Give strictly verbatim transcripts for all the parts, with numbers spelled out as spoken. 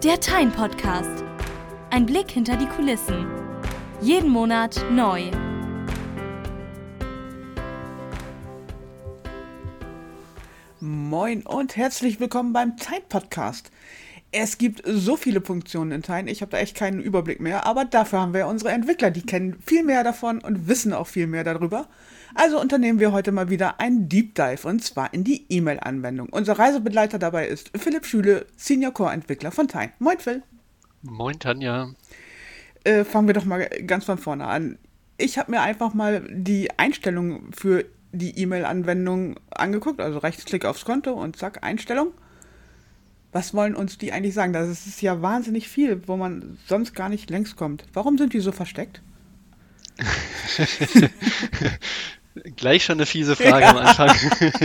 Der Tyne Podcast. Ein Blick hinter die Kulissen. Jeden Monat neu. Moin und herzlich willkommen beim Tyne Podcast. Es gibt so viele Funktionen in Tyne, ich habe da echt keinen Überblick mehr, aber dafür haben wir unsere Entwickler, die kennen viel mehr davon und wissen auch viel mehr darüber. Also unternehmen wir heute mal wieder einen Deep Dive und zwar in die E-Mail-Anwendung. Unser Reisebegleiter dabei ist Philipp Schüle, Senior Core-Entwickler von Tyne. Moin Phil. Moin Tanja. Äh, fangen wir doch mal ganz von vorne an. Ich habe mir einfach mal die Einstellungen für die E-Mail-Anwendung angeguckt, also Rechtsklick aufs Konto und zack, Einstellung. Was wollen uns die eigentlich sagen? Das ist ja wahnsinnig viel, wo man sonst gar nicht längst kommt. Warum sind die so versteckt? Gleich schon eine fiese Frage am Anfang.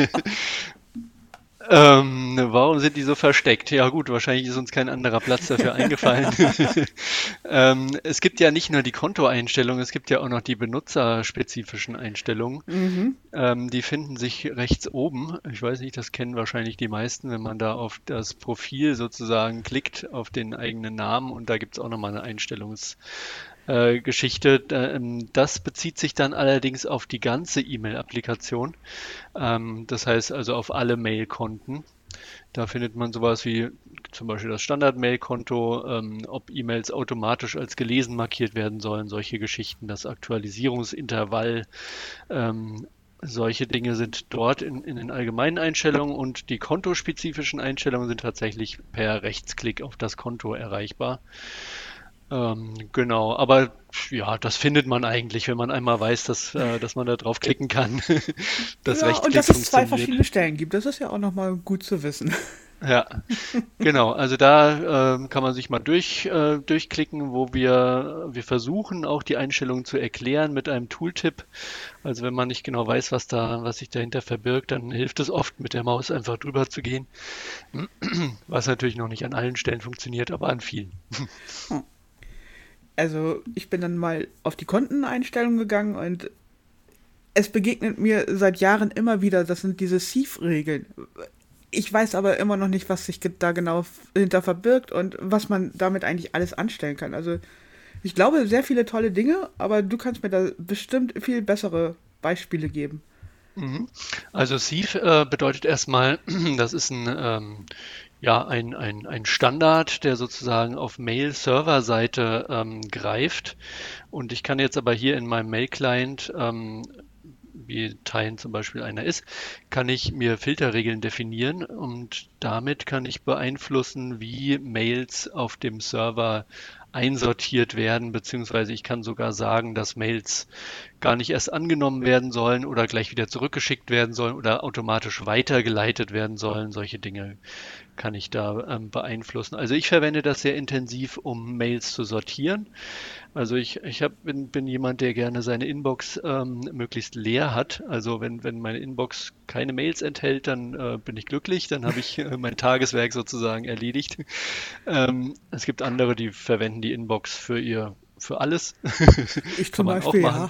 ähm, warum sind die so versteckt? Ja gut, wahrscheinlich ist uns kein anderer Platz dafür eingefallen. ähm, es gibt ja nicht nur die Kontoeinstellungen, es gibt ja auch noch die benutzerspezifischen Einstellungen. Mhm. Ähm, die finden sich rechts oben. Ich weiß nicht, das kennen wahrscheinlich die meisten, wenn man da auf das Profil sozusagen klickt, auf den eigenen Namen, und da gibt es auch nochmal eine Einstellungs- Äh, Geschichte. Ähm, Das bezieht sich dann allerdings auf die ganze E-Mail-Applikation. Ähm, Das heißt also auf alle Mail-Konten. Da findet man sowas wie zum Beispiel das Standard-Mail-Konto, ähm, ob E-Mails automatisch als gelesen markiert werden sollen, solche Geschichten, das Aktualisierungsintervall, ähm, solche Dinge sind dort in, in den allgemeinen Einstellungen, und die kontospezifischen Einstellungen sind tatsächlich per Rechtsklick auf das Konto erreichbar. Ähm, genau, aber ja, das findet man eigentlich, wenn man einmal weiß, dass, äh, dass man da drauf klicken kann, dass Ja, und Rechtsklick dass es zwei funktioniert. verschiedene Stellen gibt, das ist ja auch nochmal gut zu wissen. Ja, genau. Also da ähm, kann man sich mal durch, äh, durchklicken, wo wir, wir versuchen auch die Einstellungen zu erklären mit einem Tooltip. Also wenn man nicht genau weiß, was da, was sich dahinter verbirgt, dann hilft es oft, mit der Maus einfach drüber zu gehen. Was natürlich noch nicht an allen Stellen funktioniert, aber an vielen. Also ich bin dann mal auf die Konteneinstellung gegangen und es begegnet mir seit Jahren immer wieder, das sind diese Thief-Regeln. Ich weiß aber immer noch nicht, was sich ge- da genau f- hinter verbirgt und was man damit eigentlich alles anstellen kann. Also ich glaube, sehr viele tolle Dinge, aber du kannst mir da bestimmt viel bessere Beispiele geben. Mhm. Also Thief äh, bedeutet erstmal, das ist ein, ähm, ja, ein, ein, ein Standard, der sozusagen auf Mail-Server-Seite ähm, greift. Und ich kann jetzt aber hier in meinem Mail-Client, ähm, wie Tyne zum Beispiel einer ist, kann ich mir Filterregeln definieren, und damit kann ich beeinflussen, wie Mails auf dem Server einsortiert werden, beziehungsweise ich kann sogar sagen, dass Mails gar nicht erst angenommen werden sollen oder gleich wieder zurückgeschickt werden sollen oder automatisch weitergeleitet werden sollen. Solche Dinge kann ich da ähm, beeinflussen. Also ich verwende das sehr intensiv, um Mails zu sortieren. Also ich, ich hab, bin, bin jemand, der gerne seine Inbox ähm, möglichst leer hat. Also wenn, wenn meine Inbox keine Mails enthält, dann äh, bin ich glücklich, dann habe ich äh, mein Tageswerk sozusagen erledigt. Ähm, es gibt andere, die verwenden die Inbox für ihr für alles. Ich Kann zum man auch Beispiel, machen. ja.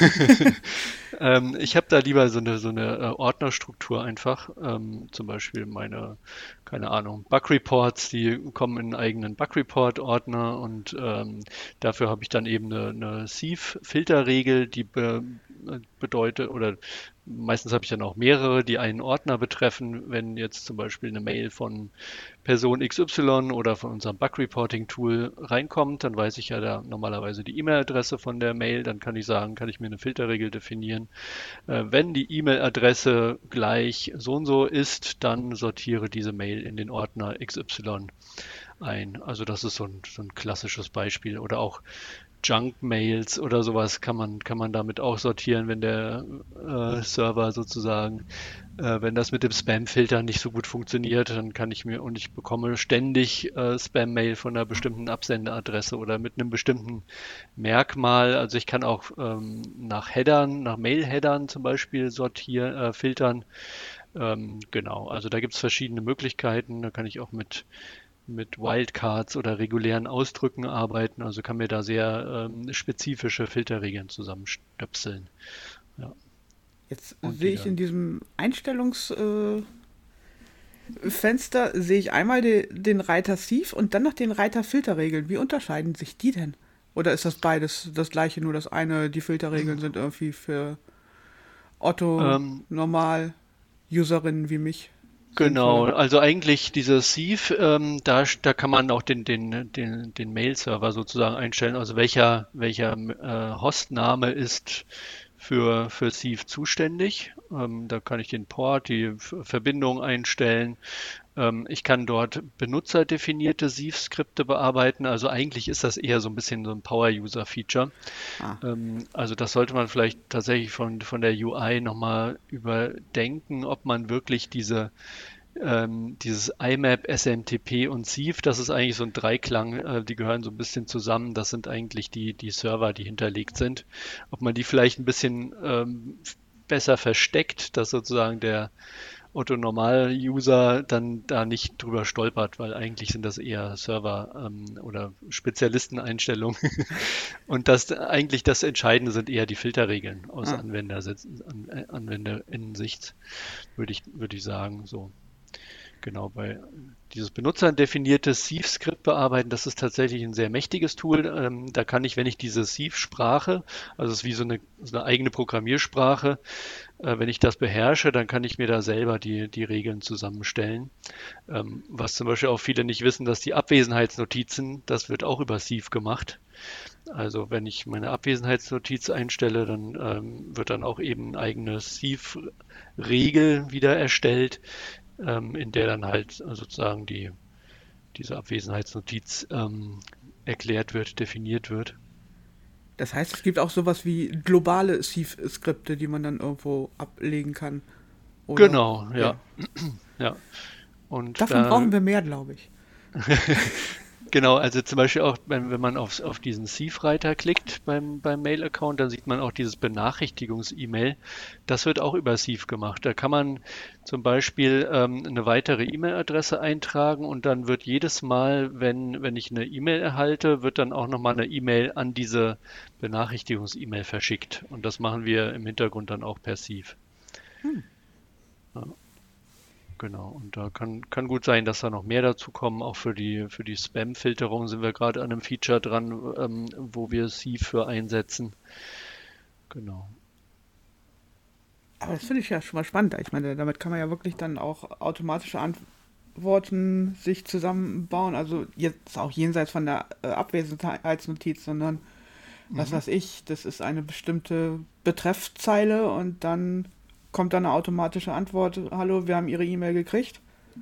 Ähm, ich habe da lieber so eine, so eine äh, Ordnerstruktur einfach. Ähm, zum Beispiel meine, keine Ahnung, Bug Reports, die kommen in einen eigenen Bug Report Ordner, und ähm, dafür habe ich dann eben eine, eine Sieve-Filterregel, die be bedeutet, oder meistens habe ich dann auch mehrere, die einen Ordner betreffen. Wenn jetzt zum Beispiel eine Mail von Person X Y oder von unserem Bug Reporting Tool reinkommt, dann weiß ich ja da normalerweise die E-Mail-Adresse von der Mail. Dann kann ich sagen, kann ich mir eine Filterregel definieren. Äh, wenn die E-Mail-Adresse gleich so und so ist, dann sortiere diese Mail in den Ordner X Y ein. Also das ist so ein, so ein klassisches Beispiel. Oder auch Junk-Mails oder sowas kann man, kann man damit auch sortieren, wenn der äh, Server sozusagen, äh, wenn das mit dem Spam-Filter nicht so gut funktioniert, dann kann ich mir, und ich bekomme ständig äh, Spam-Mail von einer bestimmten Absenderadresse oder mit einem bestimmten Merkmal. Also ich kann auch ähm, nach Headern, nach Mail-Headern zum Beispiel sortieren, äh, filtern. Ähm, genau, also da gibt es verschiedene Möglichkeiten. Da kann ich auch mit mit Wildcards oder regulären Ausdrücken arbeiten. Also kann mir da sehr ähm, spezifische Filterregeln zusammenstöpseln. Ja, Jetzt und sehe die ich in dann. diesem Einstellungs, äh, Fenster sehe ich einmal de, den Reiter Thief und dann noch den Reiter Filterregeln. Wie unterscheiden sich die denn? Oder ist das beides das gleiche, nur das eine, die Filterregeln sind irgendwie für Otto, Ähm, normal, Userinnen wie mich Genau, sinnvoller? also eigentlich dieser Sieve, ähm, da, da kann man auch den, den, den, den Mail-Server sozusagen einstellen, also welcher, welcher äh, Hostname ist für, für Sieve zuständig. Ähm, da kann ich den Port, die F- Verbindung einstellen. Ähm, ich kann dort benutzerdefinierte Sieve-Skripte bearbeiten. Also eigentlich ist das eher so ein bisschen so ein Power-User-Feature. Ah, Ähm, also das sollte man vielleicht tatsächlich von, von der U I nochmal überdenken, ob man wirklich diese ähm, dieses I M A P, S M T P und Sieve, das ist eigentlich so ein Dreiklang, äh, die gehören so ein bisschen zusammen. Das sind eigentlich die, die Server, die hinterlegt sind. Ob man die vielleicht ein bisschen ähm, besser versteckt, dass sozusagen der Otto-Normal-User dann da nicht drüber stolpert, weil eigentlich sind das eher Server ähm, oder Spezialisteneinstellungen. Und das eigentlich das Entscheidende sind eher die Filterregeln aus ah. Anwendersitz, an, äh, Anwenderinnensicht, würde ich, würde ich sagen. So. Genau, bei dieses benutzerdefinierte Sieve-Skript bearbeiten, das ist tatsächlich ein sehr mächtiges Tool. Ähm, da kann ich, wenn ich diese Sieve-Sprache, also es ist wie so eine, so eine eigene Programmiersprache, äh, wenn ich das beherrsche, dann kann ich mir da selber die, die Regeln zusammenstellen. Ähm, was zum Beispiel auch viele nicht wissen, dass die Abwesenheitsnotizen, das wird auch über Sieve gemacht. Also wenn ich meine Abwesenheitsnotiz einstelle, dann ähm, wird dann auch eben eine eigene Sieve-Regel wieder erstellt, ähm, in der dann halt sozusagen die, diese Abwesenheitsnotiz ähm, erklärt wird, definiert wird. Das heißt, es gibt auch sowas wie globale Sieve-Skripte, die man dann irgendwo ablegen kann. Oder, Genau, ja, ja. ja. Und Davon da brauchen wir mehr, glaube ich. Genau, also zum Beispiel auch, wenn, wenn man auf, auf diesen Sieve-Reiter klickt beim, beim Mail-Account, dann sieht man auch dieses Benachrichtigungs-E-Mail. Das wird auch über Sieve gemacht. Da kann man zum Beispiel ähm, eine weitere E-Mail-Adresse eintragen und dann wird jedes Mal, wenn, wenn ich eine E-Mail erhalte, wird dann auch nochmal eine E-Mail an diese Benachrichtigungs-E-Mail verschickt. Und das machen wir im Hintergrund dann auch per Sieve. Hm. Ja. Genau, und da kann, kann gut sein, dass da noch mehr dazu kommen. Auch für die, für die Spam-Filterung sind wir gerade an einem Feature dran, ähm, wo wir Sieve für einsetzen. Genau. Aber das finde ich ja schon mal spannend. Ich meine, damit kann man ja wirklich dann auch automatische Antworten sich zusammenbauen. Also jetzt auch jenseits von der äh, Abwesenheitsnotiz, sondern was Mhm. weiß ich, das ist eine bestimmte Betreffzeile und dann kommt dann eine automatische Antwort. Hallo, wir haben Ihre E-Mail gekriegt.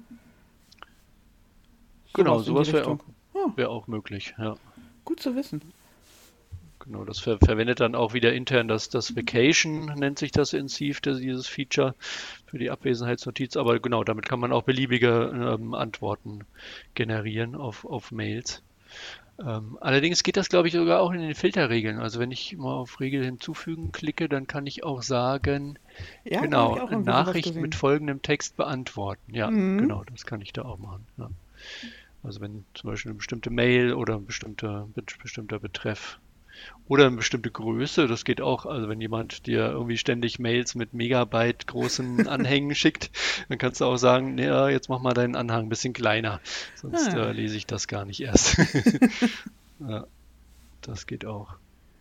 Genau, Sowas in die sowas wäre auch, Richtung. Oh, wär auch möglich, ja. gut zu wissen. Genau, das ver verwendet dann auch wieder intern das, das Vacation, nennt sich das in Sieve, das, dieses Feature für die Abwesenheitsnotiz. Aber genau, damit kann man auch beliebige ähm, Antworten generieren auf, auf Mails. Ähm, allerdings geht das, glaube ich, sogar auch in den Filterregeln. Also wenn ich mal auf Regel hinzufügen klicke, dann kann ich auch sagen, Ja, da habe ich genau, auch irgendwie sowas Nachricht mit gesehen. folgendem Text beantworten. Ja, Mhm. genau, das kann ich da auch machen. Ja. Also wenn zum Beispiel eine bestimmte Mail oder ein bestimmter, bestimmter Betreff oder eine bestimmte Größe, das geht auch. Also wenn jemand dir irgendwie ständig Mails mit Megabyte großen Anhängen schickt, dann kannst du auch sagen, nee, ja, jetzt mach mal deinen Anhang ein bisschen kleiner, sonst Ah, äh, lese ich das gar nicht erst. Ja, das geht auch.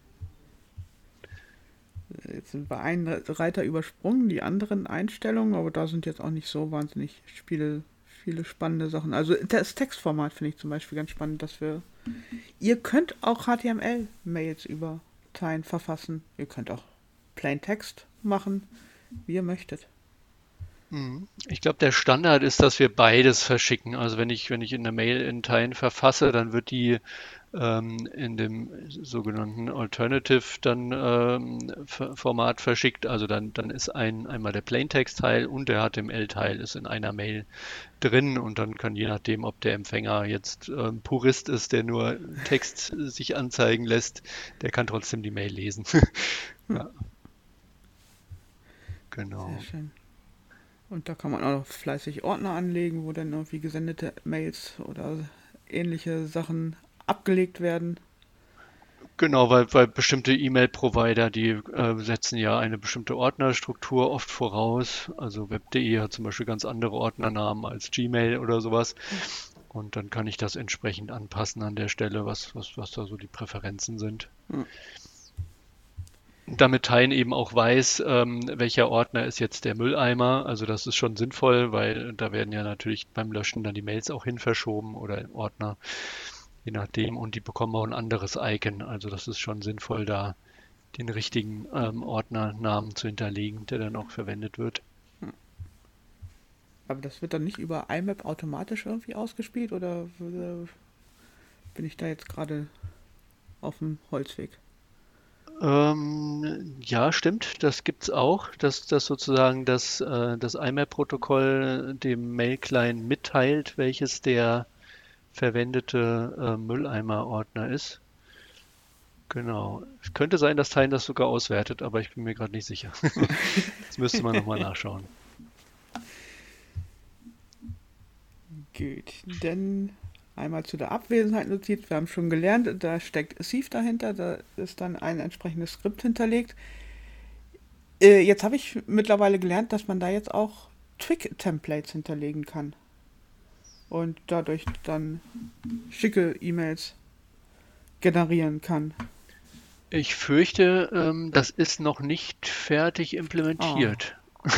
jetzt sind wir einen Reiter übersprungen, die anderen Einstellungen, aber da sind jetzt auch nicht so wahnsinnig viele, viele spannende Sachen. Also das Textformat finde ich zum Beispiel ganz spannend, dass wir. Ihr könnt auch H T M L-Mails über Teilen verfassen. Ihr könnt auch Plain Text machen, wie ihr möchtet. Mhm. Ich glaube, der Standard ist, dass wir beides verschicken. Also wenn ich, wenn ich in der Mail in Teilen verfasse, dann wird die ähm, in dem sogenannten Alternative dann ähm, F- Format verschickt. Also dann, dann ist ein, einmal der Plaintext-Teil und der H T M L-Teil ist in einer Mail drin und dann kann je nachdem, ob der Empfänger jetzt ähm, Purist ist, der nur Text sich anzeigen lässt, der kann trotzdem die Mail lesen. Hm, Ja, sehr genau. schön. Und da kann man auch noch fleißig Ordner anlegen, wo dann irgendwie gesendete Mails oder ähnliche Sachen abgelegt werden. Genau, weil, weil bestimmte E-Mail-Provider, die äh, setzen ja eine bestimmte Ordnerstruktur oft voraus. Also web punkt de hat zum Beispiel ganz andere Ordnernamen als Gmail oder sowas. Und dann kann ich das entsprechend anpassen an der Stelle, was, was, was da so die Präferenzen sind. Hm. Damit Tine eben auch weiß, ähm, welcher Ordner ist jetzt der Mülleimer. Also das ist schon sinnvoll, weil da werden ja natürlich beim Löschen dann die Mails auch hin verschoben oder im Ordner, je nachdem. Und die bekommen auch ein anderes Icon. Also das ist schon sinnvoll, da den richtigen ähm, Ordnernamen zu hinterlegen, der dann auch verwendet wird. Aber das wird dann nicht über I M A P automatisch irgendwie ausgespielt oder äh, bin ich da jetzt gerade auf dem Holzweg? Ähm, ja, stimmt, das gibt's auch, dass das sozusagen das, äh, das I M A P-Protokoll dem Mail-Client mitteilt, welches der verwendete äh, Mülleimer-Ordner ist. Genau. Es könnte sein, dass Tine das sogar auswertet, aber ich bin mir gerade nicht sicher. Das müsste man nochmal nachschauen. Gut, dann einmal zu der Abwesenheit-Notiz. Wir haben schon gelernt, da steckt Sieve dahinter, da ist dann ein entsprechendes Skript hinterlegt. Äh, jetzt habe ich mittlerweile gelernt, dass man da jetzt auch Twig-Templates hinterlegen kann. Und dadurch dann schicke E-Mails generieren kann. Ich fürchte, ähm, das ist noch nicht fertig implementiert. Oh.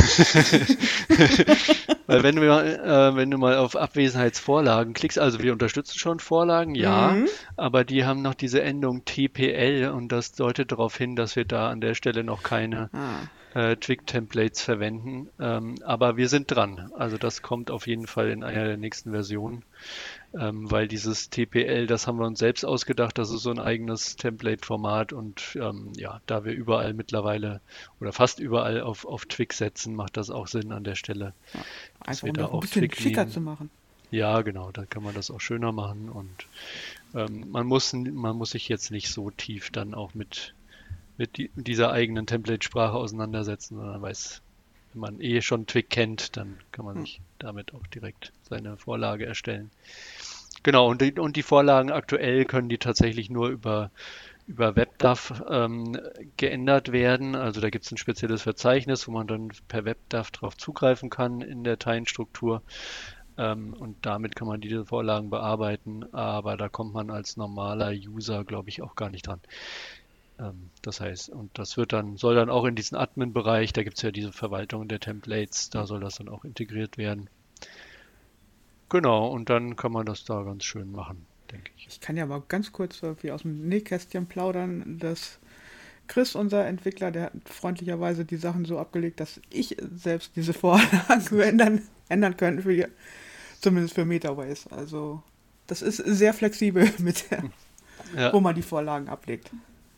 Weil wenn du, mal, äh, wenn du mal auf Abwesenheitsvorlagen klickst, also wir unterstützen schon Vorlagen, ja, Mhm. aber die haben noch diese Endung T P L und das deutet darauf hin, dass wir da an der Stelle noch keine Ah. äh, Twig-Templates verwenden. Ähm, aber wir sind dran. Also das kommt auf jeden Fall in einer der nächsten Versionen, ähm, weil dieses T P L, das haben wir uns selbst ausgedacht, das ist so ein eigenes Template-Format und ähm, ja, da wir überall mittlerweile oder fast überall auf, auf Twig setzen, macht das auch Sinn an der Stelle, Ja. dass Einfach wir um da das ein auch bisschen Twig schicker nehmen. zu machen. Ja, genau, dann kann man das auch schöner machen und ähm, man muss, man muss sich jetzt nicht so tief dann auch mit, mit die, dieser eigenen Template-Sprache auseinandersetzen, sondern weiß, wenn man eh schon Twig kennt, dann kann man Hm. sich damit auch direkt seine Vorlage erstellen. Genau, und die, und die Vorlagen aktuell können die tatsächlich nur über, über WebDAV ähm, geändert werden. Also da gibt es ein spezielles Verzeichnis, wo man dann per WebDAV drauf zugreifen kann in der Teilenstruktur. Ähm, und damit kann man diese Vorlagen bearbeiten, aber da kommt man als normaler User, glaube ich, auch gar nicht dran. Ähm, das heißt, und das wird dann, soll dann auch in diesen Admin-Bereich, da gibt es ja diese Verwaltung der Templates, da soll das dann auch integriert werden. Genau, und dann kann man das da ganz schön machen, denke ich. Ich kann ja mal ganz kurz irgendwie aus dem Nähkästchen plaudern, dass Chris, unser Entwickler, der hat freundlicherweise die Sachen so abgelegt, dass ich selbst diese Vorlagen ändern, ändern könnte, für die, zumindest für Metaways. Also das ist sehr flexibel, mit der, Ja, wo man die Vorlagen ablegt.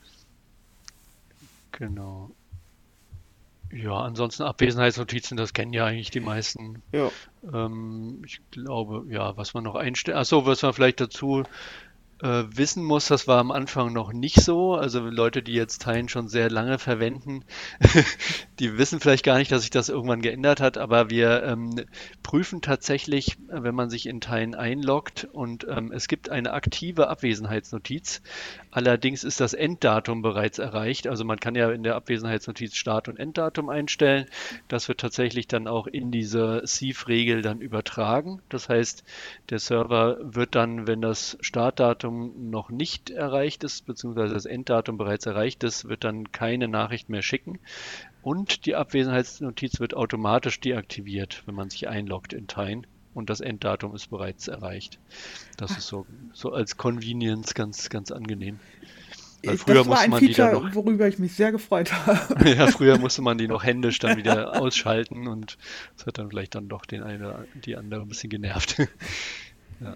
genau. Ja, ansonsten Abwesenheitsnotizen, das kennen ja eigentlich die meisten. Ja. Ähm, ich glaube, ja, was man noch einstellen, achso, was man vielleicht dazu äh, wissen muss, das war am Anfang noch nicht so. Also Leute, die jetzt Tine schon sehr lange verwenden, die wissen vielleicht gar nicht, dass sich das irgendwann geändert hat, aber wir ähm, prüfen tatsächlich, äh, wenn man sich in Tine einloggt und ähm, es gibt eine aktive Abwesenheitsnotiz. Allerdings ist das Enddatum bereits erreicht. Also man kann ja in der Abwesenheitsnotiz Start- und Enddatum einstellen. Das wird tatsächlich dann auch in diese Sieve-Regel dann übertragen. Das heißt, der Server wird dann, wenn das Startdatum noch nicht erreicht ist, beziehungsweise das Enddatum bereits erreicht ist, wird dann keine Nachricht mehr schicken. Und die Abwesenheitsnotiz wird automatisch deaktiviert, wenn man sich einloggt in Tine und das Enddatum ist bereits erreicht. Das ist so, so als Convenience ganz, ganz angenehm. Weil früher Das war musste ein man die dann Feature, noch, worüber ich mich sehr gefreut habe. ja, früher musste man die noch händisch dann wieder ausschalten und das hat dann vielleicht dann doch den eine, die andere ein bisschen genervt. Ja.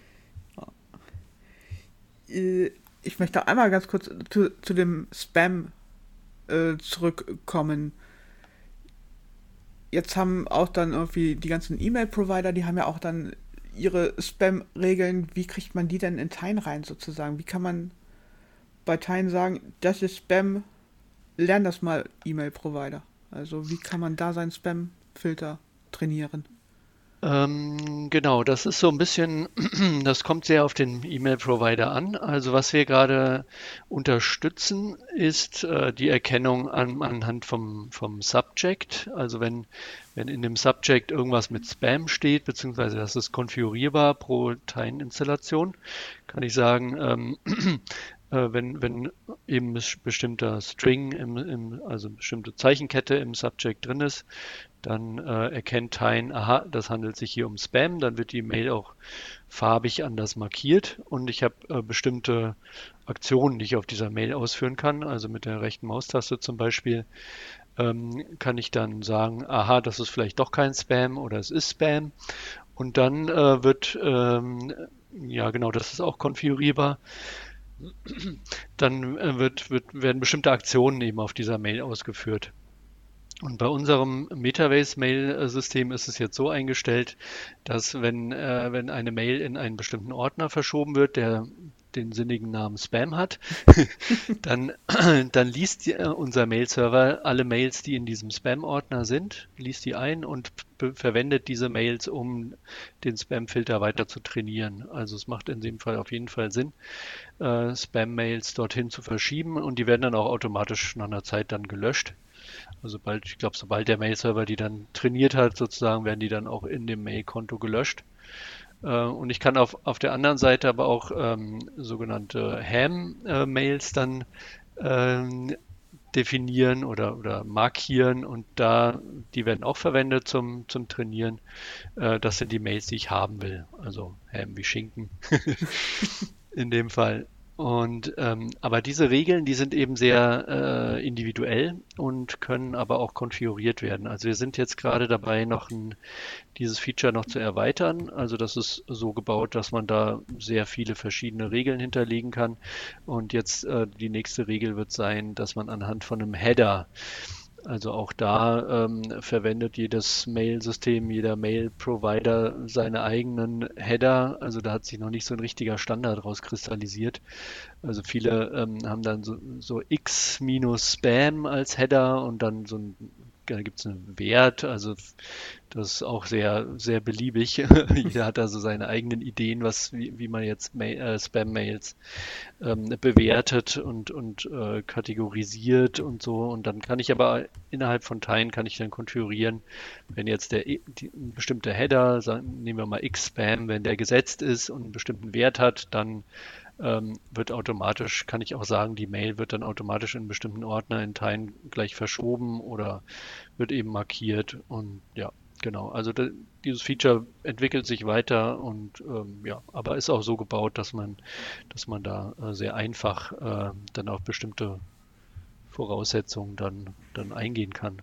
Äh, Ich möchte einmal ganz kurz zu, zu dem Spam äh, zurückkommen. Jetzt haben auch dann irgendwie die ganzen E-Mail-Provider, die haben ja auch dann ihre Spam-Regeln. Wie kriegt man die denn in Tine rein sozusagen? Wie kann man bei Tine sagen, das ist Spam, lern das mal E-Mail-Provider. Also wie kann man da seinen Spam-Filter trainieren? Ähm, genau, das ist so ein bisschen, das kommt sehr auf den E-Mail-Provider an. Also was wir gerade unterstützen, ist äh, die Erkennung an, anhand vom, vom Subject. Also wenn, wenn in dem Subject irgendwas mit Spam steht, beziehungsweise das ist konfigurierbar pro Tine-Installation, kann ich sagen, ähm, äh, wenn, wenn eben ein bestimmter String, im, im, also eine bestimmte Zeichenkette im Subject drin ist, dann äh, erkennt Tine, aha, das handelt sich hier um Spam, dann wird die Mail auch farbig anders markiert und ich habe äh, bestimmte Aktionen, die ich auf dieser Mail ausführen kann. Also mit der rechten Maustaste zum Beispiel ähm, kann ich dann sagen, aha, das ist vielleicht doch kein Spam oder es ist Spam. Und dann äh, wird, ähm, ja genau, das ist auch konfigurierbar, dann äh, wird, wird, werden bestimmte Aktionen eben auf dieser Mail ausgeführt. Und bei unserem Metabase-Mail-System ist es jetzt so eingestellt, dass wenn, äh, wenn eine Mail in einen bestimmten Ordner verschoben wird, der den sinnigen Namen Spam hat, dann, dann liest die, äh, unser Mail-Server alle Mails, die in diesem Spam-Ordner sind, liest die ein und be- verwendet diese Mails, um den Spam-Filter weiter zu trainieren. Also es macht in dem Fall auf jeden Fall Sinn, äh, Spam-Mails dorthin zu verschieben und die werden dann auch automatisch nach einer Zeit dann gelöscht. Also bald, ich glaube, sobald der Mail-Server die dann trainiert hat, sozusagen, werden die dann auch in dem Mail-Konto gelöscht. Äh, und ich kann auf, auf der anderen Seite aber auch ähm, sogenannte Ham-Mails dann ähm, definieren oder, oder markieren und da, die werden auch verwendet zum, zum Trainieren. Äh, das sind die Mails, die ich haben will. Also Ham wie Schinken in dem Fall. Und ähm, aber diese Regeln, die sind eben sehr äh, individuell und können aber auch konfiguriert werden. Also wir sind jetzt gerade dabei, noch ein, dieses Feature noch zu erweitern. Also das ist so gebaut, dass man da sehr viele verschiedene Regeln hinterlegen kann. Und jetzt äh, die nächste Regel wird sein, dass man anhand von einem Header, also auch da ähm, verwendet jedes Mail-System, jeder Mail-Provider seine eigenen Header. Also da hat sich noch nicht so ein richtiger Standard rauskristallisiert. Also viele ähm, haben dann so, so X minus Spam als Header und dann so ein, da gibt es einen Wert. Also das ist auch sehr, sehr beliebig. Jeder hat da so seine eigenen Ideen, was, wie, wie man jetzt Ma äh, Spam-Mails ähm, bewertet und, und äh, kategorisiert und so. Und dann kann ich aber innerhalb von Teilen kann ich dann konfigurieren, wenn jetzt der die, ein bestimmter Header, sagen, nehmen wir mal X-Spam, wenn der gesetzt ist und einen bestimmten Wert hat, dann ähm, wird automatisch, kann ich auch sagen, die Mail wird dann automatisch in einen bestimmten Ordner in Teilen gleich verschoben oder wird eben markiert und ja, genau. Also da, dieses Feature entwickelt sich weiter und ähm, ja, aber ist auch so gebaut, dass man, dass man da äh, sehr einfach äh, dann auf bestimmte Voraussetzungen dann, dann eingehen kann.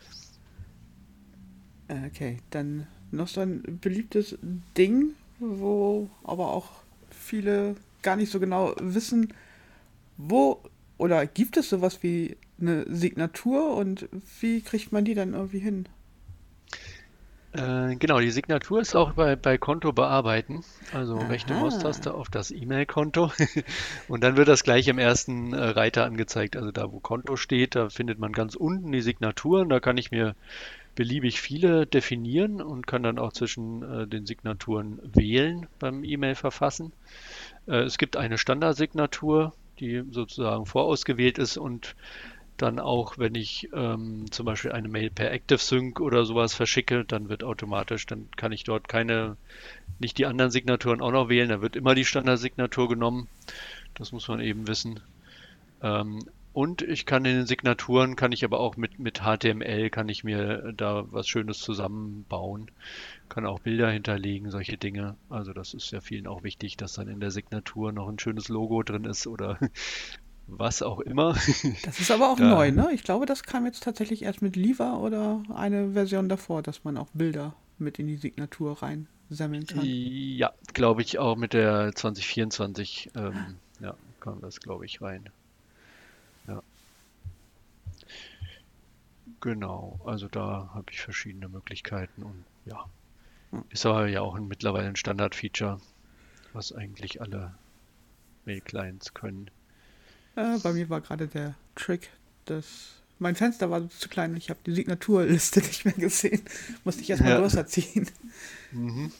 Äh, Okay, dann noch so ein beliebtes Ding, wo aber auch viele gar nicht so genau wissen, wo oder gibt es sowas wie eine Signatur und wie kriegt man die dann irgendwie hin? Äh, genau, die Signatur ist auch bei, bei Konto bearbeiten. Also rechte Aha. Maustaste auf das E-Mail-Konto und dann wird das gleich im ersten äh, Reiter angezeigt. Also da, wo Konto steht, da findet man ganz unten die Signaturen. Da kann ich mir beliebig viele definieren und kann dann auch zwischen äh, den Signaturen wählen beim E-Mail-Verfassen. Äh, es gibt eine Standardsignatur, die sozusagen vorausgewählt ist und dann auch, wenn ich ähm, zum Beispiel eine Mail per ActiveSync oder sowas verschicke, dann wird automatisch, dann kann ich dort keine, nicht die anderen Signaturen auch noch wählen, da wird immer die Standardsignatur genommen. Das muss man eben wissen. Ähm, und ich kann in den Signaturen, kann ich aber auch mit, mit H T M L, kann ich mir da was Schönes zusammenbauen, kann auch Bilder hinterlegen, solche Dinge. Also das ist ja vielen auch wichtig, dass dann in der Signatur noch ein schönes Logo drin ist oder was auch immer. Das ist aber auch neu, Da, ne? Ich glaube, das kam jetzt tatsächlich erst mit Liva oder eine Version davor, dass man auch Bilder mit in die Signatur reinsammeln kann. ja, glaube ich auch mit der zwanzig vierundzwanzig, ähm, ja, kam das, glaube ich, rein. Ja, genau. Also da habe ich verschiedene Möglichkeiten und ja, Hm. ist aber ja auch ein, mittlerweile ein Standard-Feature, was eigentlich alle Mail-Clients können. Äh, bei mir war gerade der Trick, dass Mein Fenster war zu klein und ich habe die Signaturliste nicht mehr gesehen. Musste ich erstmal Ja. größer ziehen. Mhm.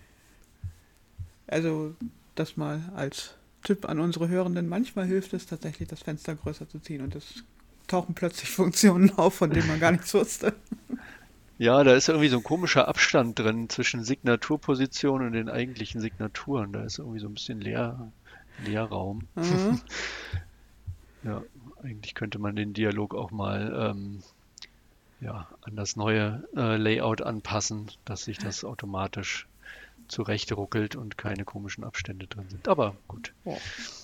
Also, das mal als Tipp an unsere Hörenden. Manchmal hilft es tatsächlich, das Fenster größer zu ziehen und es tauchen plötzlich Funktionen auf, von denen man gar nichts wusste. Ja, da ist irgendwie so ein komischer Abstand drin zwischen Signaturposition und den eigentlichen Signaturen. Da ist irgendwie so ein bisschen Leer, Leerraum. Mhm. Ja, eigentlich könnte man den Dialog auch mal ähm, ja, an das neue äh, Layout anpassen, dass sich das automatisch zurecht ruckelt und keine komischen Abstände drin sind. Aber gut, Oh,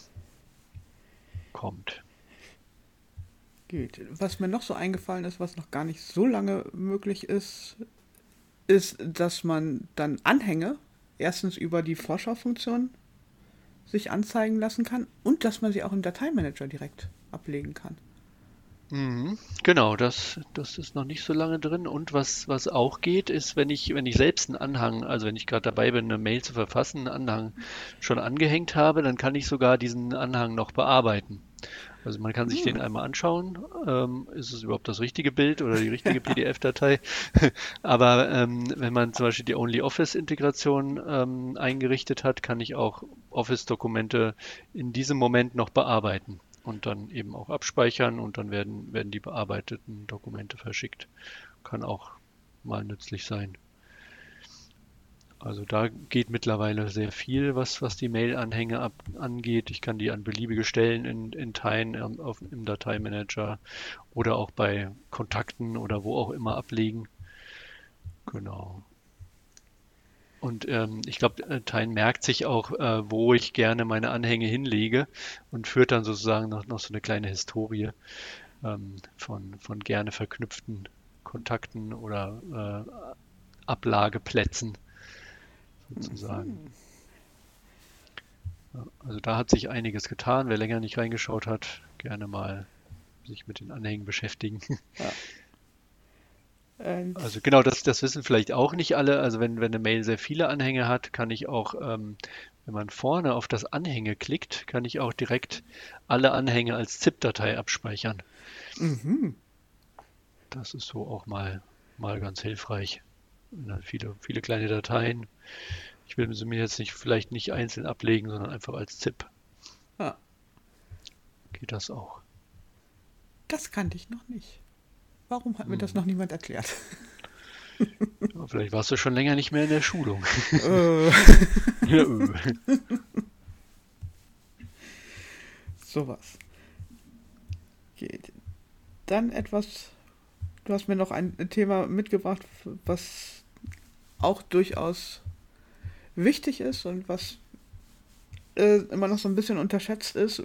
kommt. geht. Was mir noch so eingefallen ist, was noch gar nicht so lange möglich ist, ist, dass man dann Anhänge erstens über die Vorschaufunktion sich anzeigen lassen kann und dass man sie auch im Dateimanager direkt ablegen kann. Mhm, genau, das, das ist noch nicht so lange drin. Und was, was auch geht, ist, wenn ich, wenn ich selbst einen Anhang, also wenn ich gerade dabei bin, eine Mail zu verfassen, einen Anhang schon angehängt habe, dann kann ich sogar diesen Anhang noch bearbeiten. Also man kann sich den einmal anschauen, ähm, ist es überhaupt das richtige Bild oder die richtige P D F-Datei? Aber ähm, wenn man zum Beispiel die OnlyOffice-Integration ähm, eingerichtet hat, kann ich auch Office-Dokumente in diesem Moment noch bearbeiten und dann eben auch abspeichern und dann werden, werden die bearbeiteten Dokumente verschickt. Kann auch mal nützlich sein. Also da geht mittlerweile sehr viel, was, was die Mail-Anhänge ab, angeht. Ich kann die an beliebige Stellen in, in Teilen ähm, auf, im Dateimanager oder auch bei Kontakten oder wo auch immer ablegen. Genau. Und ähm, ich glaube, äh, Teilen merkt sich auch, äh, wo ich gerne meine Anhänge hinlege und führt dann sozusagen noch, noch so eine kleine Historie ähm, von, von gerne verknüpften Kontakten oder äh, Ablageplätzen sozusagen. Ja, also da hat sich einiges getan. Wer länger nicht reingeschaut hat, gerne mal sich mit den Anhängen beschäftigen. Und Also genau, das, das wissen vielleicht auch nicht alle. Also wenn, wenn eine Mail sehr viele Anhänge hat, kann ich auch, ähm, wenn man vorne auf das Anhänge klickt, kann ich auch direkt alle Anhänge als ZIP-Datei abspeichern. mhm. Das ist so auch mal, mal ganz hilfreich. Ja, viele, viele kleine Dateien. Ich will sie mir jetzt nicht, vielleicht nicht einzeln ablegen, sondern einfach als ZIP. Ja, Geht das auch. das kannte ich noch nicht. Warum hat mir das Hm. noch niemand erklärt? Ja, vielleicht warst du schon länger nicht mehr in der Schulung. äh, Ja, äh. sowas. Geht. Dann etwas, du hast mir noch ein Thema mitgebracht, was auch durchaus wichtig ist und was äh, immer noch so ein bisschen unterschätzt ist,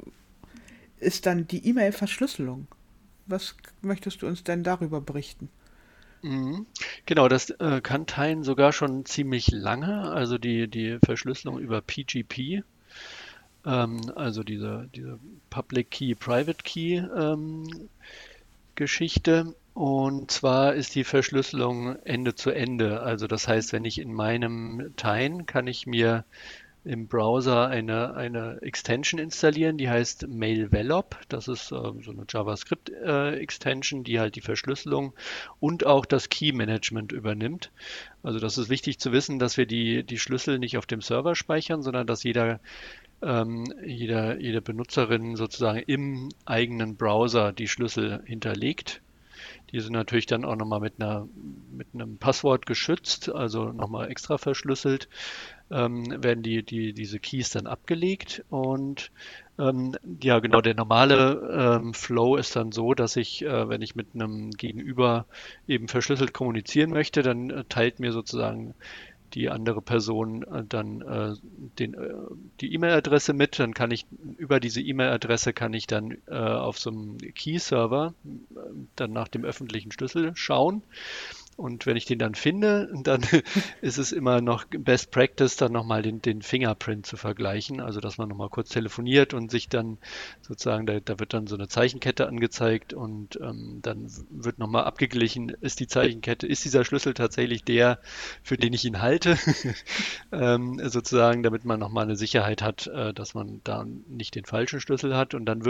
ist dann die E-Mail-Verschlüsselung. Was möchtest du uns denn darüber berichten? Mhm. Genau, das äh, kann Teilen sogar schon ziemlich lange. Also die, die Verschlüsselung über P G P, ähm, also diese, diese Public Key, Private Key ähm, Geschichte. Und zwar ist die Verschlüsselung Ende zu Ende. Also das heißt, wenn ich in meinem Teilen kann ich mir im Browser eine, eine Extension installieren, die heißt MailVelop. Das ist äh, so eine JavaScript-Extension, die halt die Verschlüsselung und auch das Key-Management übernimmt. Also das ist wichtig zu wissen, dass wir die, die Schlüssel nicht auf dem Server speichern, sondern dass jeder, ähm, jeder, jede Benutzerin sozusagen im eigenen Browser die Schlüssel hinterlegt. Die sind natürlich dann auch nochmal mit einer, mit einem Passwort geschützt, also nochmal extra verschlüsselt, ähm, werden die, die, diese Keys dann abgelegt und ähm, ja, genau, der normale ähm, Flow ist dann so, dass ich, äh, wenn ich mit einem Gegenüber eben verschlüsselt kommunizieren möchte, dann äh, teilt mir sozusagen die andere Person äh, dann äh, den, äh, die E-Mail-Adresse mit, dann kann ich über diese E-Mail-Adresse kann ich dann äh, auf so einem Key-Server äh, dann nach dem öffentlichen Schlüssel schauen. Und wenn ich den dann finde, dann ist es immer noch Best Practice, dann nochmal den, den Fingerprint zu vergleichen. Also, dass man nochmal kurz telefoniert und sich dann sozusagen, da, da wird dann so eine Zeichenkette angezeigt und ähm, dann wird nochmal abgeglichen, ist die Zeichenkette, ist dieser Schlüssel tatsächlich der, für den ich ihn halte, ähm, sozusagen, damit man nochmal eine Sicherheit hat, äh, dass man da nicht den falschen Schlüssel hat. Und dann wird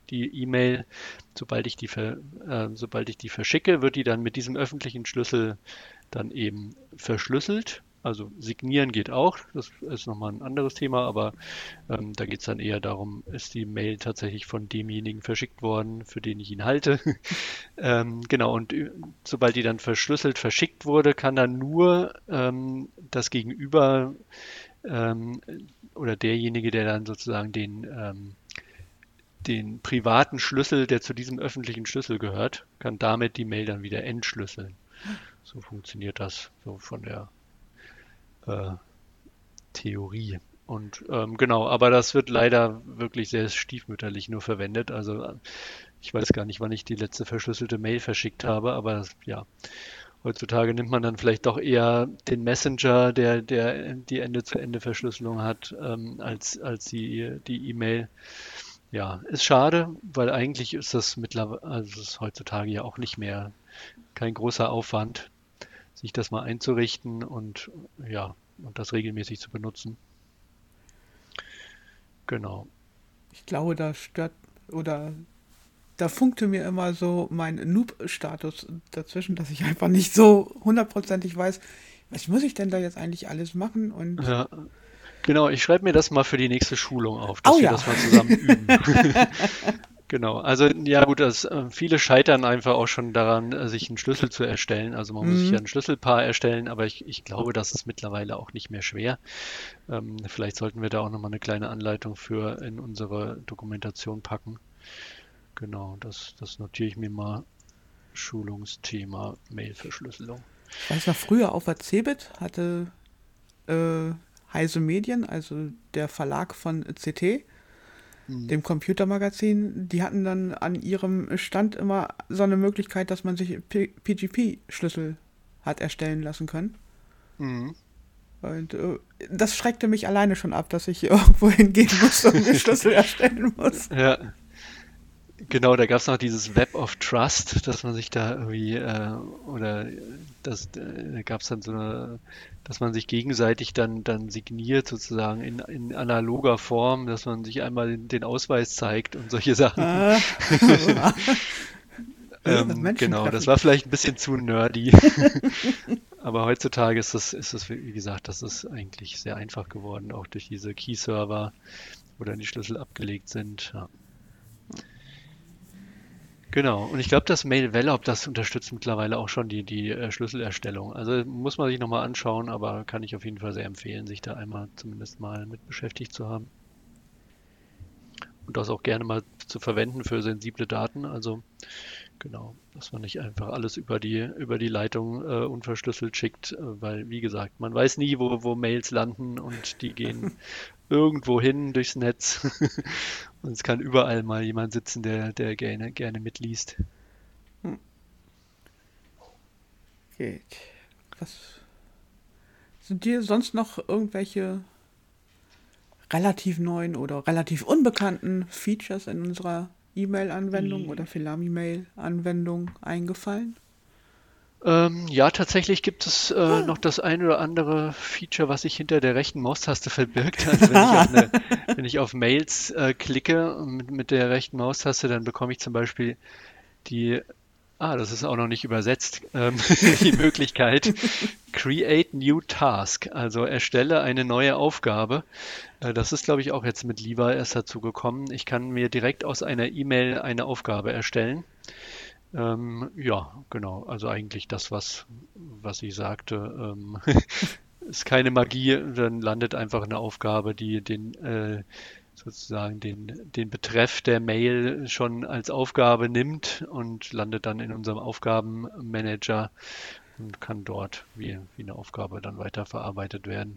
die E-Mail, sobald ich die, ver, äh, sobald ich die verschicke, wird die dann mit diesem öffentlichen Schlüssel dann eben verschlüsselt. Also signieren geht auch, das ist nochmal ein anderes Thema, aber ähm, da geht es dann eher darum, ist die Mail tatsächlich von demjenigen verschickt worden, für den ich ihn halte. ähm, genau, und ü- sobald die dann verschlüsselt verschickt wurde, kann dann nur ähm, das Gegenüber ähm, oder derjenige, der dann sozusagen den, ähm, den privaten Schlüssel, der zu diesem öffentlichen Schlüssel gehört, kann damit die Mail dann wieder entschlüsseln. So funktioniert das so von der äh, Theorie. Und ähm, genau, aber das wird leider wirklich sehr stiefmütterlich nur verwendet. Also äh, ich weiß gar nicht, wann ich die letzte verschlüsselte Mail verschickt habe, aber ja, heutzutage nimmt man dann vielleicht doch eher den Messenger, der, der die Ende-zu-Ende-Verschlüsselung hat, ähm, als, als die, die E-Mail. Ja, ist schade, weil eigentlich ist das mittlerweile, also es ist heutzutage ja auch nicht mehr kein großer Aufwand, sich das mal einzurichten und ja, und das regelmäßig zu benutzen. Genau. Ich glaube, da stört oder da funkte mir immer so mein Noob-Status dazwischen, dass ich einfach nicht so hundertprozentig weiß, was muss ich denn da jetzt eigentlich alles machen und Ja, genau, ich schreibe mir das mal für die nächste Schulung auf, oh dass wir ja. das mal zusammen üben. Genau, also ja gut, das, äh, viele scheitern einfach auch schon daran, äh, sich einen Schlüssel zu erstellen. Also man muss sich ja Mhm. ein Schlüsselpaar erstellen, aber ich, ich glaube, das ist mittlerweile auch nicht mehr schwer. Ähm, vielleicht sollten wir da auch nochmal eine kleine Anleitung für in unsere Dokumentation packen. Genau, das, das notiere ich mir mal. Schulungsthema Mailverschlüsselung. Ich weiß noch, früher auf der Cebit hatte äh, Heise Medien, also der Verlag von C T, Mhm. dem Computermagazin, die hatten dann an ihrem Stand immer so eine Möglichkeit, dass man sich P G P-Schlüssel hat erstellen lassen können. Mhm. Und äh, das schreckte mich alleine schon ab, dass ich irgendwo hingehen muss und mir Schlüssel erstellen muss. Ja, genau, da gab es noch dieses Web of Trust, dass man sich da irgendwie, äh, oder das, äh, da gab es dann so eine, dass man sich gegenseitig dann, dann signiert sozusagen in, in analoger Form, dass man sich einmal den, den Ausweis zeigt und solche Sachen. Äh, Ähm, Menschen genau, das treffen. war vielleicht ein bisschen zu nerdy. Aber heutzutage ist das, ist das, wie gesagt, das ist eigentlich sehr einfach geworden, auch durch diese Key-Server, wo dann die Schlüssel abgelegt sind. Ja. Genau, und ich glaube, das Mail Velop, das unterstützt mittlerweile auch schon die, die äh, Schlüsselerstellung. Also muss man sich nochmal anschauen, aber kann ich auf jeden Fall sehr empfehlen, sich da einmal zumindest mal mit beschäftigt zu haben. Und das auch gerne mal zu verwenden für sensible Daten. Also genau, dass man nicht einfach alles über die, über die Leitung äh, unverschlüsselt schickt, äh, weil, wie gesagt, man weiß nie, wo, wo Mails landen und die gehen irgendwo hin durchs Netz. Und es kann überall mal jemand sitzen, der, der gerne, gerne mitliest. Geht. Was sind dir sonst noch irgendwelche relativ neuen oder relativ unbekannten Features in unserer E-Mail-Anwendung oder Filami-Mail-Anwendung eingefallen? Ähm, ja, tatsächlich gibt es äh, noch das ein oder andere Feature, was sich hinter der rechten Maustaste verbirgt. Also wenn ich auf eine, wenn ich auf Mails äh, klicke mit, mit der rechten Maustaste, dann bekomme ich zum Beispiel die, ah, das ist auch noch nicht übersetzt, ähm, die Möglichkeit, Create New Task, also erstelle eine neue Aufgabe. Äh, das ist, glaube ich, auch jetzt mit Liva erst dazu gekommen. Ich kann mir direkt aus einer E-Mail eine Aufgabe erstellen. Ähm, ja, genau. Also eigentlich das, was, was ich sagte. Ähm, ist keine Magie, dann landet einfach eine Aufgabe, die den äh, sozusagen den, den Betreff der Mail schon als Aufgabe nimmt und landet dann in unserem Aufgabenmanager und kann dort wie, wie eine Aufgabe dann weiterverarbeitet werden.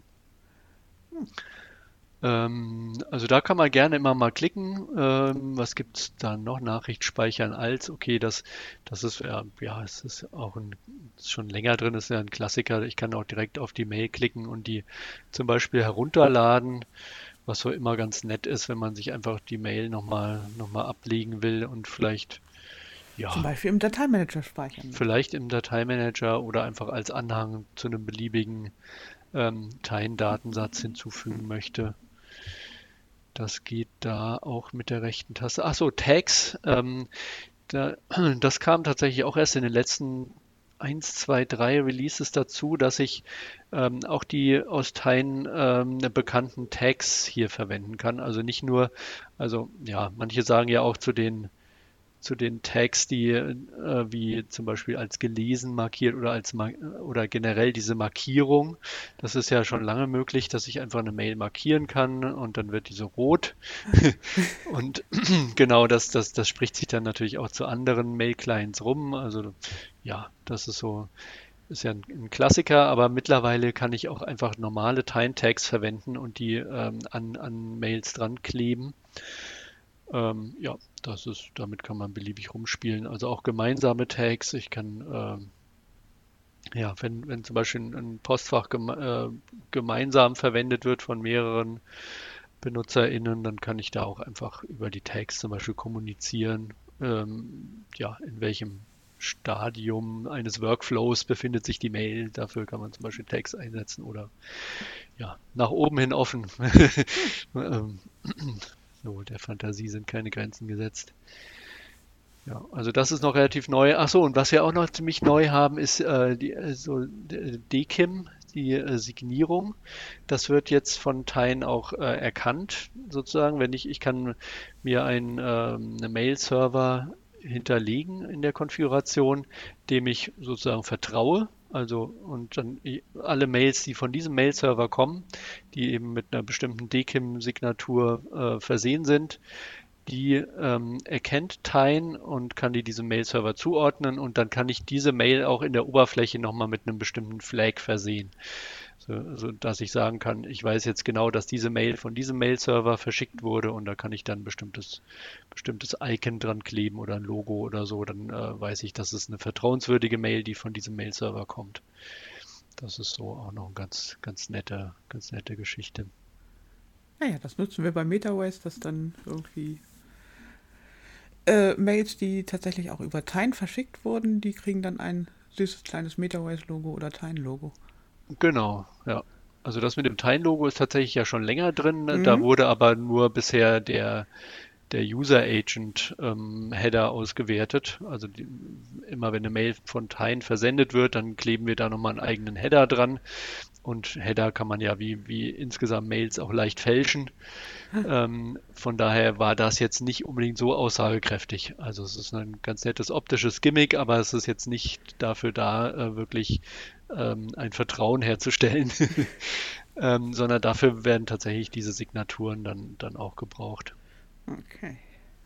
Ähm, also da kann man gerne immer mal klicken. Ähm, was gibt es da noch? Nachricht speichern als. Okay, das, das ist ja, ja, es ist auch ein, ist schon länger drin, ist ja ein Klassiker. Ich kann auch direkt auf die Mail klicken und die zum Beispiel herunterladen, was so immer ganz nett ist, wenn man sich einfach die Mail nochmal noch mal ablegen will und vielleicht, Zum ja, Beispiel im Dateimanager speichern möchte. vielleicht im Dateimanager oder einfach als Anhang zu einem beliebigen ähm, Datensatz hinzufügen möchte. Das geht da auch mit der rechten Taste. Ach so, Tags. Ähm, da, das kam tatsächlich auch erst in den letzten eins, zwei, drei Releases dazu, dass ich ähm, auch die aus Teilen ähm, bekannten Tags hier verwenden kann. Also nicht nur, also ja, manche sagen ja auch zu den zu den Tags, die äh, wie zum Beispiel als gelesen markiert oder als mar oder generell diese Markierung. Das ist ja schon lange möglich, dass ich einfach eine Mail markieren kann und dann wird diese rot. Und genau, das, das, das spricht sich dann natürlich auch zu anderen Mail-Clients rum. Also ja, das ist so, ist ja ein, ein Klassiker, aber mittlerweile kann ich auch einfach normale Time-Tags verwenden und die ähm, an, an Mails dran kleben. Ähm, ja, das ist, damit kann man beliebig rumspielen. Also auch gemeinsame Tags. Ich kann, ähm, ja, wenn, wenn zum Beispiel ein Postfach geme äh, gemeinsam verwendet wird von mehreren BenutzerInnen, dann kann ich da auch einfach über die Tags zum Beispiel kommunizieren, ähm, ja, in welchem Stadium eines Workflows befindet sich die Mail. Dafür kann man zum Beispiel Tags einsetzen oder ja, nach oben hin offen. ähm, So, der Fantasie sind keine Grenzen gesetzt. Ja, also das ist noch relativ neu. Ach so, und was wir auch noch ziemlich neu haben, ist äh, die, äh, so äh, D K I M, die äh, Signierung. Das wird jetzt von Teilen auch äh, erkannt, sozusagen. Wenn ich, ich kann mir einen ähm, eine Mail-Server hinterlegen in der Konfiguration, dem ich sozusagen vertraue. Also und dann i- alle Mails, die von diesem Mail-Server kommen, die eben mit einer bestimmten D K I M-Signatur äh, versehen sind, die ähm, erkennt Tine und kann die diesem Mail-Server zuordnen und dann kann ich diese Mail auch in der Oberfläche nochmal mit einem bestimmten Flag versehen. So, so dass ich sagen kann, ich weiß jetzt genau, dass diese Mail von diesem Mail-Server verschickt wurde und da kann ich dann ein bestimmtes, bestimmtes Icon dran kleben oder ein Logo oder so. Dann äh, weiß ich, das ist eine vertrauenswürdige Mail, die von diesem Mail-Server kommt. Das ist so auch noch eine ganz, ganz nette, ganz nette Geschichte. Naja, das nutzen wir bei MetaWaste, dass dann irgendwie äh, Mails, die tatsächlich auch über Tine verschickt wurden, die kriegen dann ein süßes kleines MetaWaste-Logo oder Tine-Logo. Genau, ja. Also das mit dem Tine-Logo ist tatsächlich ja schon länger drin. Da Mhm. wurde aber nur bisher der, der User Agent ähm, Header ausgewertet. Also die, immer wenn eine Mail von Tine versendet wird, dann kleben wir da nochmal einen eigenen Header dran. Und Header kann man ja wie, wie insgesamt Mails auch leicht fälschen. Ähm, von daher war das jetzt nicht unbedingt so aussagekräftig. Also es ist ein ganz nettes optisches Gimmick, aber es ist jetzt nicht dafür da, äh, wirklich ähm, ein Vertrauen herzustellen, ähm, sondern dafür werden tatsächlich diese Signaturen dann, dann auch gebraucht. Okay.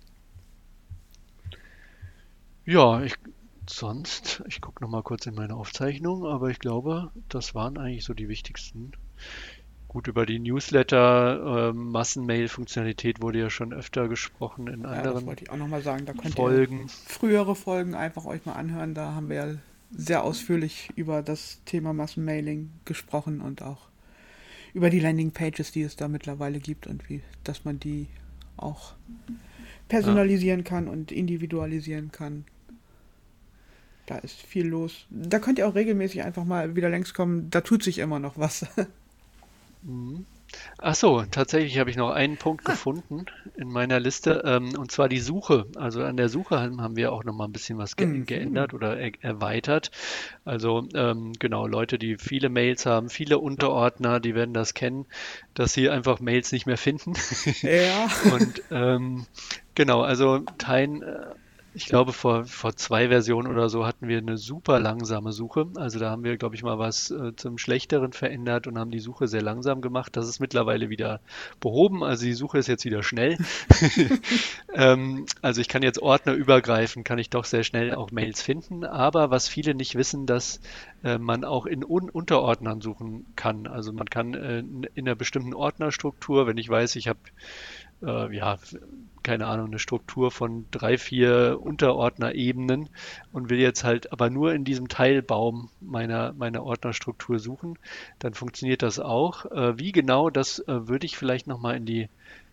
Ja, ich, sonst, ich gucke noch mal kurz in meine Aufzeichnung, aber ich glaube, das waren eigentlich so die wichtigsten. Gut, über die Newsletter, ähm, Massenmail-Funktionalität wurde ja schon öfter gesprochen in Ja, das anderen wollte ich auch nochmal sagen. Da könnt ihr Folgen. frühere Folgen einfach euch mal anhören. Da haben wir ja sehr ausführlich über das Thema Massenmailing gesprochen und auch über die Landingpages, die es da mittlerweile gibt und wie, dass man die auch Ja, personalisieren kann und individualisieren kann. Da ist viel los. Da könnt ihr auch regelmäßig einfach mal wieder längs kommen. Da tut sich immer noch was. mhm. Ach so, tatsächlich habe ich noch einen Punkt gefunden in meiner Liste, ähm, und zwar die Suche. Also an der Suche haben haben wir auch noch mal ein bisschen was ge Mhm. geändert oder er erweitert. Also ähm, genau, Leute, die viele Mails haben, viele Unterordner, die werden das kennen, dass sie einfach Mails nicht mehr finden. Ja. Und ähm, genau, also Teilen, äh, ich glaube, vor, vor zwei Versionen oder so hatten wir eine super langsame Suche. Also da haben wir, glaube ich, mal was äh, zum Schlechteren verändert und haben die Suche sehr langsam gemacht. Das ist mittlerweile wieder behoben. Also die Suche ist jetzt wieder schnell. Ähm, also ich kann jetzt ordnerübergreifend, kann ich doch sehr schnell auch Mails finden. Aber was viele nicht wissen, dass äh, man auch in Un Unterordnern suchen kann. Also man kann äh, in in einer bestimmten Ordnerstruktur, wenn ich weiß, ich habe äh, ja, keine Ahnung, eine Struktur von drei, vier Unterordnerebenen und will jetzt halt aber nur in diesem Teilbaum meiner, meiner Ordnerstruktur suchen, dann funktioniert das auch. Äh, wie genau, das äh, würde ich vielleicht nochmal in die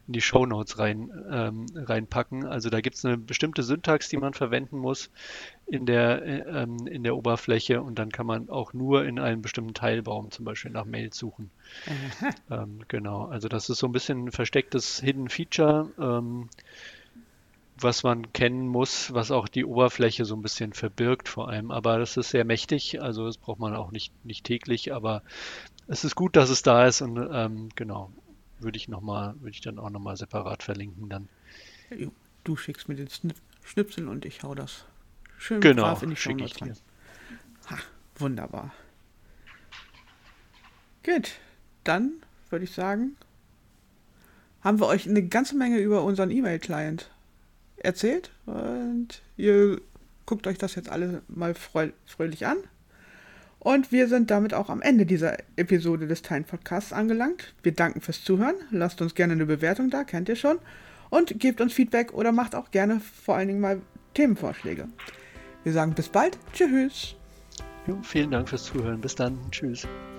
in die Shownotes rein, ähm, reinpacken. Also da gibt es eine bestimmte Syntax, die man verwenden muss in der, äh, ähm, in der Oberfläche und dann kann man auch nur in einem bestimmten Teilbaum zum Beispiel nach Mails suchen. Ähm, genau, also das ist so ein bisschen ein verstecktes Hidden Feature, ähm, was man kennen muss, was auch die Oberfläche so ein bisschen verbirgt vor allem. Aber das ist sehr mächtig, also das braucht man auch nicht, nicht täglich, aber es ist gut, dass es da ist und ähm, genau, würde ich noch mal, würde ich dann auch nochmal separat verlinken dann. Jo, du schickst mir den Snip- Schnipsel und ich hau das schön Genau, brav in die schicke ich Shownotes dir. rein. Ha, wunderbar. Gut, dann würde ich sagen, haben wir euch eine ganze Menge über unseren E-Mail-Client erzählt und ihr guckt euch das jetzt alle mal freu- fröhlich an. Und wir sind damit auch am Ende dieser Episode des Tine Podcasts angelangt. Wir danken fürs Zuhören. Lasst uns gerne eine Bewertung da, kennt ihr schon. Und gebt uns Feedback oder macht auch gerne vor allen Dingen mal Themenvorschläge. Wir sagen bis bald. Tschüss. Jo, vielen Dank fürs Zuhören. Bis dann. Tschüss.